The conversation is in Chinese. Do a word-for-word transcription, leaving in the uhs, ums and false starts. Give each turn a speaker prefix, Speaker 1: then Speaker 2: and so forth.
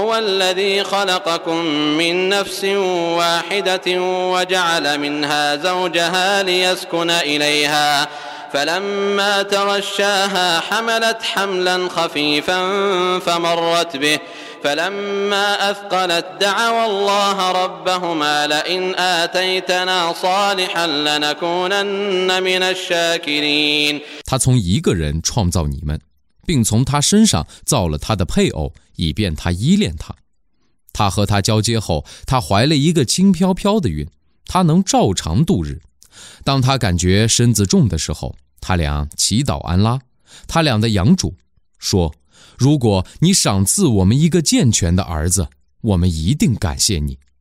Speaker 1: هو الذي خلقكم من نفس واحدة وجعل منها زوجها ليسكن إليها فلما تغشاها حملت حملا خفيفا فمرت به فلما أثقلت دعوا الله ربهما لئن آتيتنا صالحا لنكونن من الشاكرين。
Speaker 2: 他从一个人创造你们，并从他身上造了他的配偶，以便他依恋他。他和他交接后，他怀了一个轻飘飘的孕，他能照常度日。当他感觉身子重的时候，他俩祈祷安拉，他俩的养主，说：如果你赏赐我们一个健全的儿子，我们一定感谢你。